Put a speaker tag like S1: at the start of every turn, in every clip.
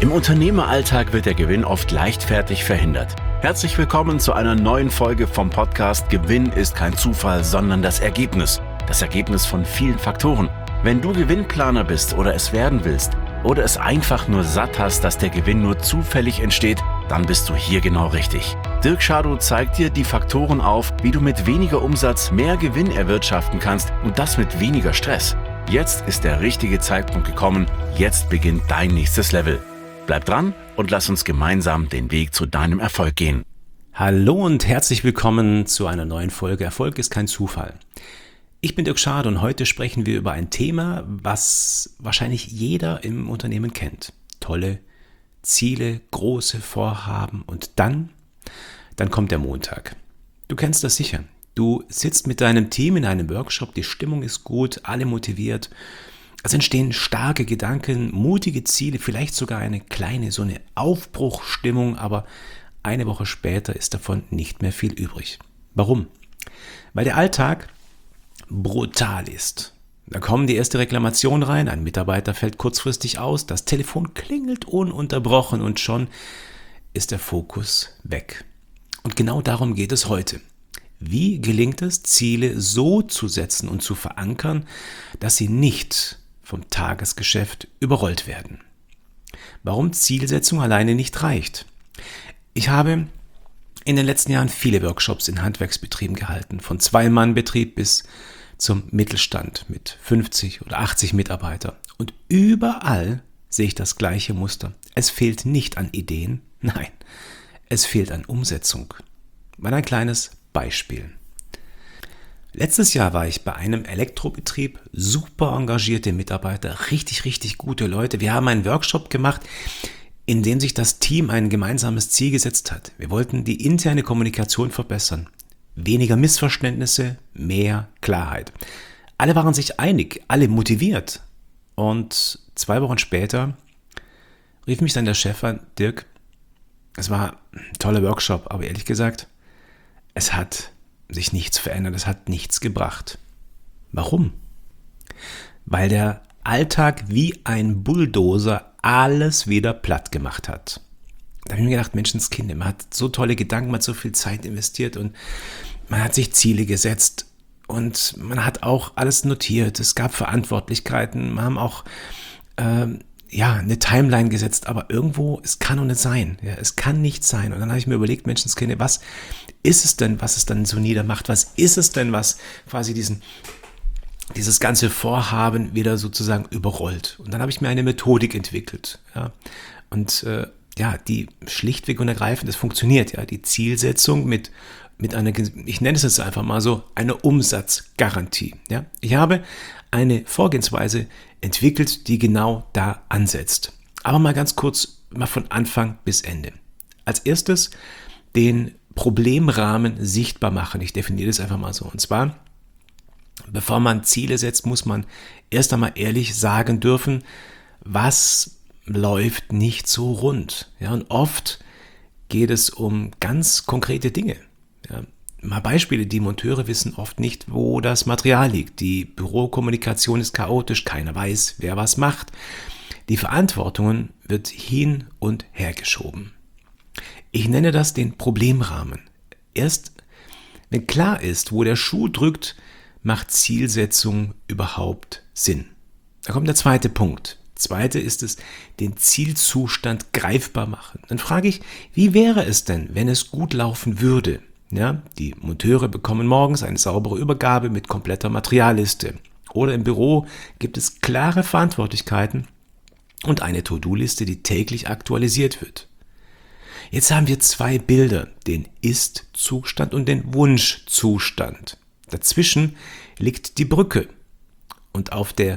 S1: Im Unternehmeralltag wird der Gewinn oft leichtfertig verhindert. Herzlich willkommen zu einer neuen Folge vom Podcast Gewinn ist kein Zufall, sondern das Ergebnis. Das Ergebnis von vielen Faktoren. Wenn du Gewinnplaner bist oder es werden willst oder es einfach nur satt hast, dass der Gewinn nur zufällig entsteht, dann bist du hier genau richtig. Dirk Schadow zeigt dir die Faktoren auf, wie du mit weniger Umsatz mehr Gewinn erwirtschaften kannst und das mit weniger Stress. Jetzt ist der richtige Zeitpunkt gekommen. Jetzt beginnt dein nächstes Level. Bleib dran und lass uns gemeinsam den Weg zu deinem Erfolg gehen.
S2: Hallo und herzlich willkommen zu einer neuen Folge Erfolg ist kein Zufall. Ich bin Dirk Schadow und heute sprechen wir über ein Thema, was wahrscheinlich jeder im Unternehmen kennt. Tolle Ziele, große Vorhaben und dann kommt der Montag. Du kennst das sicher. Du sitzt mit deinem Team in einem Workshop, die Stimmung ist gut, alle motiviert. Es entstehen starke Gedanken, mutige Ziele, vielleicht sogar eine kleine, so eine Aufbruchstimmung, aber eine Woche später ist davon nicht mehr viel übrig. Warum? Weil der Alltag brutal ist. Da kommen die erste Reklamation rein, ein Mitarbeiter fällt kurzfristig aus, das Telefon klingelt ununterbrochen und schon ist der Fokus weg. Und genau darum geht es heute. Wie gelingt es, Ziele so zu setzen und zu verankern, dass sie nicht vom Tagesgeschäft überrollt werden? Warum Zielsetzung alleine nicht reicht? Ich habe in den letzten Jahren viele Workshops in Handwerksbetrieben gehalten, von 2-Mann-Betrieb bis zum Mittelstand mit 50 oder 80 Mitarbeitern. Und überall sehe ich das gleiche Muster. Es fehlt nicht an Ideen, nein, es fehlt an Umsetzung. Mal ein kleines Beispiel. Letztes Jahr war ich bei einem Elektrobetrieb, super engagierte Mitarbeiter, richtig gute Leute. Wir haben einen Workshop gemacht, in dem sich das Team ein gemeinsames Ziel gesetzt hat. Wir wollten die interne Kommunikation verbessern. Weniger Missverständnisse, mehr Klarheit. Alle waren sich einig, alle motiviert. Und 2 Wochen später rief mich dann der Chef an: Dirk, es war ein toller Workshop, aber ehrlich gesagt, es hat sich nichts verändert, es hat nichts gebracht. Warum? Weil der Alltag wie ein Bulldozer alles wieder platt gemacht hat. Da habe ich mir gedacht, Menschenskinder, man hat so tolle Gedanken, man hat so viel Zeit investiert und man hat sich Ziele gesetzt und man hat auch alles notiert. Es gab Verantwortlichkeiten, wir haben auch eine Timeline gesetzt, aber irgendwo, es kann doch nicht sein. Ja, es kann nicht sein. Und dann habe ich mir überlegt, Menschenskinder, was ist es denn, was es dann so niedermacht? Was ist es denn, was quasi dieses ganze Vorhaben wieder sozusagen überrollt? Und dann habe ich mir eine Methodik entwickelt. Ja. Und die schlichtweg und ergreifend, das funktioniert. Ja. Die Zielsetzung mit einer, ich nenne es jetzt einfach mal so, einer Umsatzgarantie. Ja. Ich habe eine Vorgehensweise entwickelt, die genau da ansetzt. Aber mal ganz kurz, mal von Anfang bis Ende. Als erstes den Problemrahmen sichtbar machen. Ich definiere das einfach mal so. Und zwar, bevor man Ziele setzt, muss man erst einmal ehrlich sagen dürfen, was läuft nicht so rund. Ja, und oft geht es um ganz konkrete Dinge. Ja, mal Beispiele, die Monteure wissen oft nicht, wo das Material liegt. Die Bürokommunikation ist chaotisch, keiner weiß, wer was macht. Die Verantwortung wird hin und her geschoben. Ich nenne das den Problemrahmen. Erst wenn klar ist, wo der Schuh drückt, macht Zielsetzung überhaupt Sinn. Da kommt der zweite Punkt. Zweite ist es, den Zielzustand greifbar machen. Dann frage ich, wie wäre es denn, wenn es gut laufen würde? Ja, die Monteure bekommen morgens eine saubere Übergabe mit kompletter Materialliste. Oder im Büro gibt es klare Verantwortlichkeiten und eine To-Do-Liste, die täglich aktualisiert wird. Jetzt haben wir 2 Bilder, den Ist-Zustand und den Wunsch-Zustand. Dazwischen liegt die Brücke und auf dieser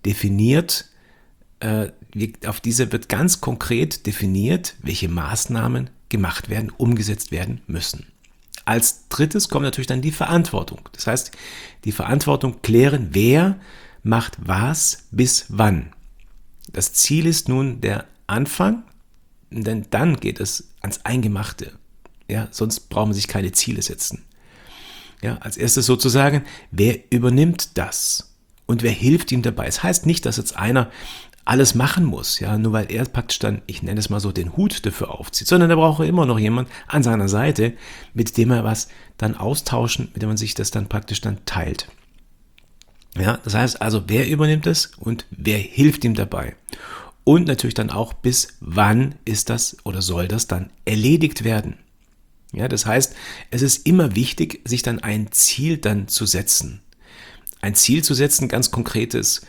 S2: wird ganz konkret definiert, welche Maßnahmen gemacht werden, umgesetzt werden müssen. Als drittes kommt natürlich dann die Verantwortung. Das heißt, die Verantwortung klären, wer macht was bis wann. Das Ziel ist nun der Anfang, denn dann geht es ans Eingemachte. Ja, sonst brauchen wir sich keine Ziele setzen. Ja, als erstes sozusagen, wer übernimmt das und wer hilft ihm dabei? Es heißt nicht, dass jetzt einer alles machen muss, ja, nur weil er praktisch dann, ich nenne es mal so, den Hut dafür aufzieht, sondern da braucht er immer noch jemand an seiner Seite, mit dem er was dann austauschen, mit dem man sich das dann praktisch dann teilt. Ja, das heißt also, wer übernimmt es und wer hilft ihm dabei? Und natürlich dann auch, bis wann ist das oder soll das dann erledigt werden? Ja, das heißt, es ist immer wichtig, sich dann ein Ziel dann zu setzen. Ein Ziel zu setzen, ganz konkretes,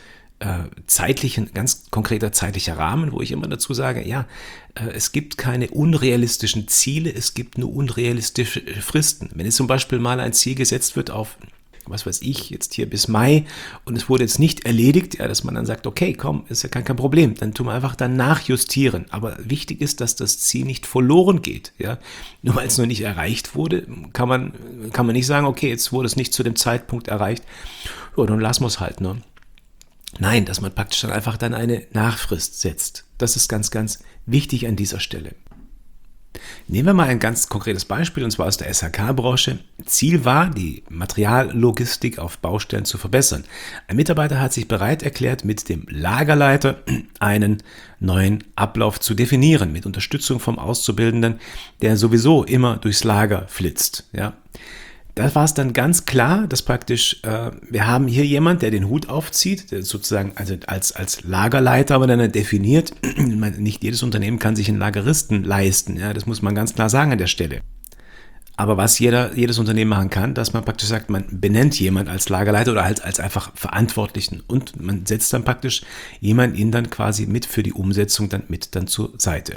S2: ganz konkreter zeitlicher Rahmen, wo ich immer dazu sage, ja, es gibt keine unrealistischen Ziele, es gibt nur unrealistische Fristen. Wenn jetzt zum Beispiel mal ein Ziel gesetzt wird auf, was weiß ich, jetzt hier bis Mai und es wurde jetzt nicht erledigt, ja, dass man dann sagt, okay, komm, ist ja kein Problem, dann tun wir einfach dann nachjustieren. Aber wichtig ist, dass das Ziel nicht verloren geht. Ja. Nur weil es noch nicht erreicht wurde, kann man nicht sagen, okay, jetzt wurde es nicht zu dem Zeitpunkt erreicht, ja, dann lassen wir es halt, ne? Nein, dass man praktisch dann einfach dann eine Nachfrist setzt. Das ist ganz, ganz wichtig an dieser Stelle. Nehmen wir mal ein ganz konkretes Beispiel, und zwar aus der SHK-Branche. Ziel war, die Materiallogistik auf Baustellen zu verbessern. Ein Mitarbeiter hat sich bereit erklärt, mit dem Lagerleiter einen neuen Ablauf zu definieren, mit Unterstützung vom Auszubildenden, der sowieso immer durchs Lager flitzt. Ja. Da war es dann ganz klar, dass praktisch, wir haben hier jemand, der den Hut aufzieht, der sozusagen also als Lagerleiter aber dann definiert. Nicht jedes Unternehmen kann sich einen Lageristen leisten, ja, das muss man ganz klar sagen an der Stelle. Aber was jedes Unternehmen machen kann, dass man praktisch sagt, man benennt jemand als Lagerleiter oder als einfach Verantwortlichen und man setzt dann praktisch jemanden dann quasi mit für die Umsetzung dann zur Seite.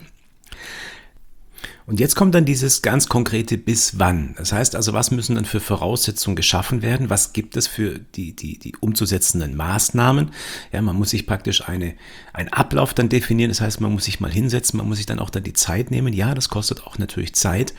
S2: Und jetzt kommt dann dieses ganz konkrete bis wann. Das heißt also, was müssen dann für Voraussetzungen geschaffen werden? Was gibt es für die umzusetzenden Maßnahmen? Ja, man muss sich praktisch einen Ablauf dann definieren. Das heißt, man muss sich mal hinsetzen, man muss sich dann auch dann die Zeit nehmen. Ja, das kostet auch natürlich Zeit,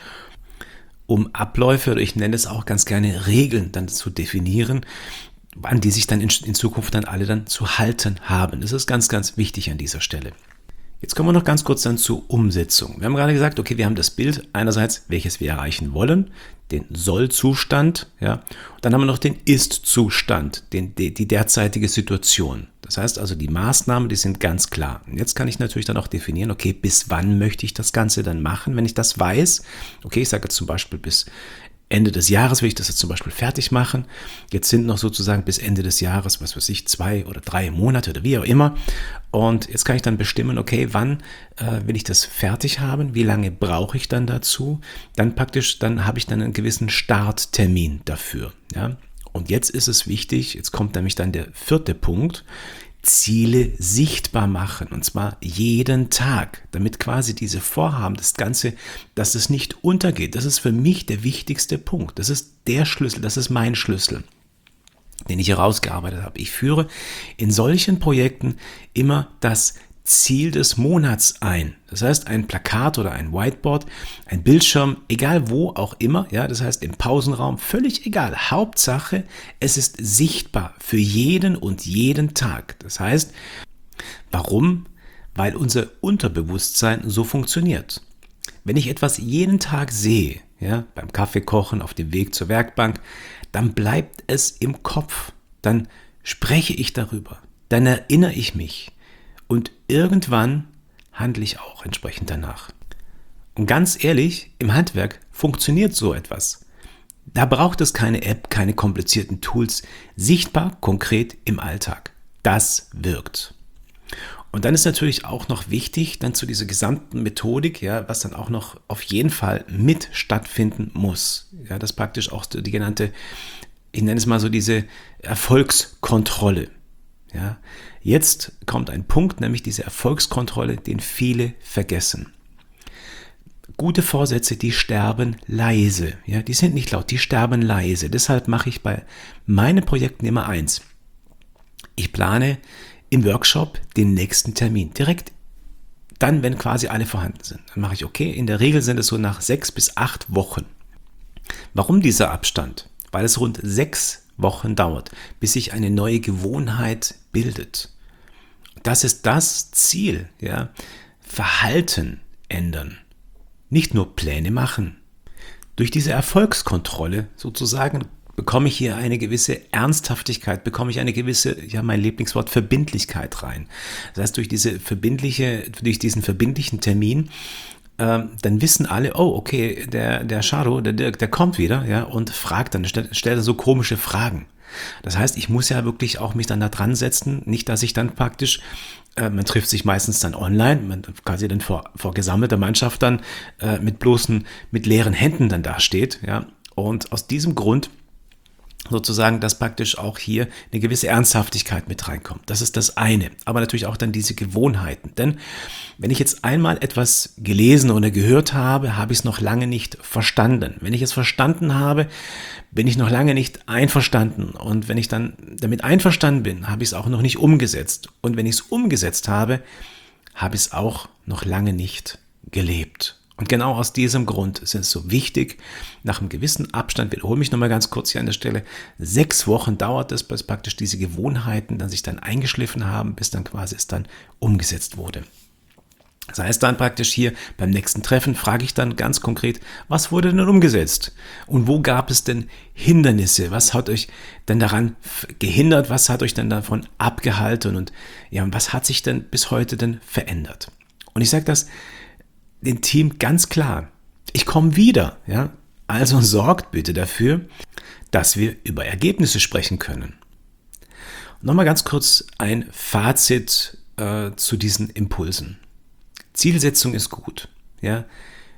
S2: um Abläufe, oder ich nenne es auch ganz gerne Regeln dann zu definieren, an die sich dann in Zukunft dann alle dann zu halten haben. Das ist ganz, ganz wichtig an dieser Stelle. Jetzt kommen wir noch ganz kurz dann zur Umsetzung. Wir haben gerade gesagt, okay, wir haben das Bild einerseits, welches wir erreichen wollen, den Soll-Zustand, ja, und dann haben wir noch den Ist-Zustand, die derzeitige Situation. Das heißt also, die Maßnahmen, die sind ganz klar. Und jetzt kann ich natürlich dann auch definieren, okay, bis wann möchte ich das Ganze dann machen, wenn ich das weiß. Okay, ich sage jetzt zum Beispiel bis Ende des Jahres will ich das jetzt zum Beispiel fertig machen. Jetzt sind noch sozusagen bis Ende des Jahres, 2 oder 3 Monate oder wie auch immer. Und jetzt kann ich dann bestimmen, okay, wann will ich das fertig haben? Wie lange brauche ich dann dazu? Dann habe ich dann einen gewissen Starttermin dafür. Ja? Und jetzt ist es wichtig, jetzt kommt nämlich dann der 4. Punkt, Ziele sichtbar machen, und zwar jeden Tag, damit quasi diese Vorhaben, das Ganze, dass es nicht untergeht. Das ist für mich der wichtigste Punkt. Das ist der Schlüssel, das ist mein Schlüssel, den ich herausgearbeitet habe. Ich führe in solchen Projekten immer das Ziel des Monats ein. Das heißt, ein Plakat oder ein Whiteboard, ein Bildschirm, egal wo auch immer, ja, das heißt im Pausenraum, völlig egal. Hauptsache, es ist sichtbar für jeden und jeden Tag. Das heißt, warum? Weil unser Unterbewusstsein so funktioniert. Wenn ich etwas jeden Tag sehe, ja, beim Kaffeekochen, auf dem Weg zur Werkbank, dann bleibt es im Kopf. Dann spreche ich darüber. Dann erinnere ich mich. Und irgendwann handle ich auch entsprechend danach. Und ganz ehrlich, im Handwerk funktioniert so etwas. Da braucht es keine App, keine komplizierten Tools. Sichtbar, konkret im Alltag. Das wirkt. Und dann ist natürlich auch noch wichtig, dann zu dieser gesamten Methodik, ja, was dann auch noch auf jeden Fall mit stattfinden muss. Ja, das praktisch auch die genannte, ich nenne es mal so diese Erfolgskontrolle. Ja, jetzt kommt ein Punkt, nämlich diese Erfolgskontrolle, den viele vergessen. Gute Vorsätze, die sterben leise. Ja, die sind nicht laut, die sterben leise. Deshalb mache ich bei meinen Projekten immer eins. Ich plane im Workshop den nächsten Termin. Direkt dann, wenn quasi alle vorhanden sind. Dann mache ich, okay, in der Regel sind es so nach 6 bis 8 Wochen. Warum dieser Abstand? Weil es rund 6 Wochen dauert, bis sich eine neue Gewohnheit bildet. Das ist das Ziel, ja. Verhalten ändern, nicht nur Pläne machen. Durch diese Erfolgskontrolle sozusagen bekomme ich hier eine gewisse Ernsthaftigkeit, bekomme ich eine gewisse, ja, mein Lieblingswort, Verbindlichkeit rein. Das heißt, durch diesen verbindlichen Termin, dann wissen alle, oh, okay, der Shadow, der Dirk, der kommt wieder, ja, und fragt dann, stellt so komische Fragen. Das heißt, ich muss ja wirklich auch mich dann da dran setzen, nicht, dass ich dann praktisch, man trifft sich meistens dann online, man quasi dann vor gesammelter Mannschaft dann mit leeren Händen dann dasteht, ja, und aus diesem Grund sozusagen, dass praktisch auch hier eine gewisse Ernsthaftigkeit mit reinkommt. Das ist das eine. Aber natürlich auch dann diese Gewohnheiten. Denn wenn ich jetzt einmal etwas gelesen oder gehört habe, habe ich es noch lange nicht verstanden. Wenn ich es verstanden habe, bin ich noch lange nicht einverstanden. Und wenn ich dann damit einverstanden bin, habe ich es auch noch nicht umgesetzt. Und wenn ich es umgesetzt habe, habe ich es auch noch lange nicht gelebt. Und genau aus diesem Grund ist es so wichtig, nach einem gewissen Abstand, wiederhole mich nochmal ganz kurz hier an der Stelle, 6 Wochen dauert es, bis praktisch diese Gewohnheiten dann sich dann eingeschliffen haben, bis dann quasi es dann umgesetzt wurde. Das heißt dann praktisch hier beim nächsten Treffen frage ich dann ganz konkret, was wurde denn umgesetzt? Und wo gab es denn Hindernisse? Was hat euch denn daran gehindert? Was hat euch denn davon abgehalten? Und ja, was hat sich denn bis heute denn verändert? Und ich sage das dem Team ganz klar, ich komme wieder, ja, also sorgt bitte dafür, dass wir über Ergebnisse sprechen können. Nochmal ganz kurz ein Fazit zu diesen Impulsen. Zielsetzung ist gut, ja,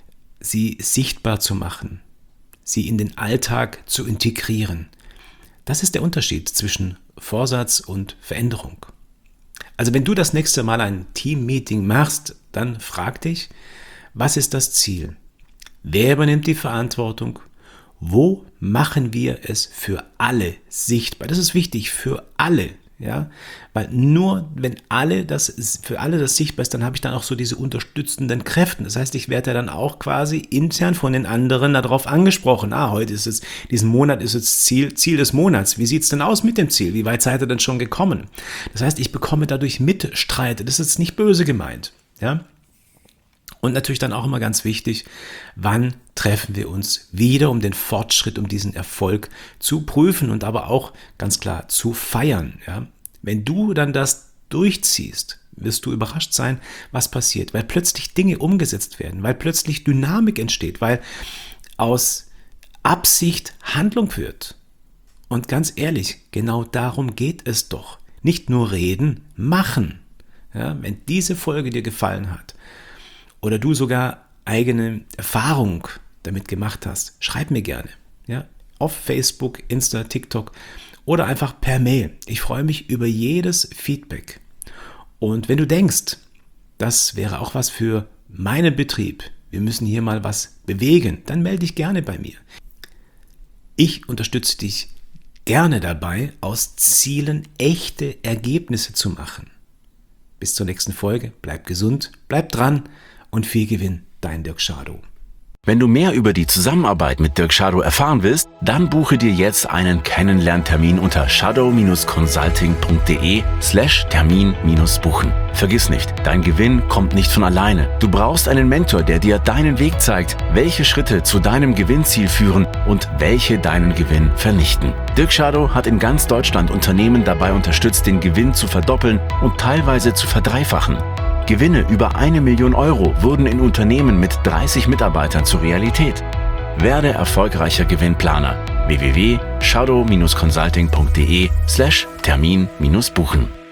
S2: sie sichtbar zu machen, sie in den Alltag zu integrieren. Das ist der Unterschied zwischen Vorsatz und Veränderung. Also wenn du das nächste Mal ein Team-Meeting machst, dann frag dich, was ist das Ziel? Wer übernimmt die Verantwortung? Wo machen wir es für alle sichtbar? Das ist wichtig, für alle. Ja? Weil nur wenn für alle das sichtbar ist, dann habe ich dann auch so diese unterstützenden Kräfte. Das heißt, ich werde ja dann auch quasi intern von den anderen darauf angesprochen. Heute ist es, diesen Monat ist es Ziel des Monats. Wie sieht es denn aus mit dem Ziel? Wie weit seid ihr denn schon gekommen? Das heißt, ich bekomme dadurch Mitstreiter. Das ist nicht böse gemeint. Ja? Und natürlich dann auch immer ganz wichtig, wann treffen wir uns wieder, um den Fortschritt, um diesen Erfolg zu prüfen und aber auch ganz klar zu feiern. Ja? Wenn du dann das durchziehst, wirst du überrascht sein, was passiert, weil plötzlich Dinge umgesetzt werden, weil plötzlich Dynamik entsteht, weil aus Absicht Handlung wird. Und ganz ehrlich, genau darum geht es doch. Nicht nur reden, machen. Ja? Wenn diese Folge dir gefallen hat, oder du sogar eigene Erfahrung damit gemacht hast, schreib mir gerne. Ja? Auf Facebook, Insta, TikTok oder einfach per Mail. Ich freue mich über jedes Feedback. Und wenn du denkst, das wäre auch was für meinen Betrieb, wir müssen hier mal was bewegen, dann melde dich gerne bei mir. Ich unterstütze dich gerne dabei, aus Zielen echte Ergebnisse zu machen. Bis zur nächsten Folge. Bleib gesund, bleib dran. Und viel Gewinn, dein Dirk Shadow.
S1: Wenn du mehr über die Zusammenarbeit mit Dirk Shadow erfahren willst, dann buche dir jetzt einen Kennenlerntermin unter shadow-consulting.de/Termin-buchen. Vergiss nicht, dein Gewinn kommt nicht von alleine. Du brauchst einen Mentor, der dir deinen Weg zeigt, welche Schritte zu deinem Gewinnziel führen und welche deinen Gewinn vernichten. Dirk Shadow hat in ganz Deutschland Unternehmen dabei unterstützt, den Gewinn zu verdoppeln und teilweise zu verdreifachen. Gewinne über 1 Million Euro wurden in Unternehmen mit 30 Mitarbeitern zur Realität. Werde erfolgreicher Gewinnplaner. www.shadow-consulting.de/Termin-buchen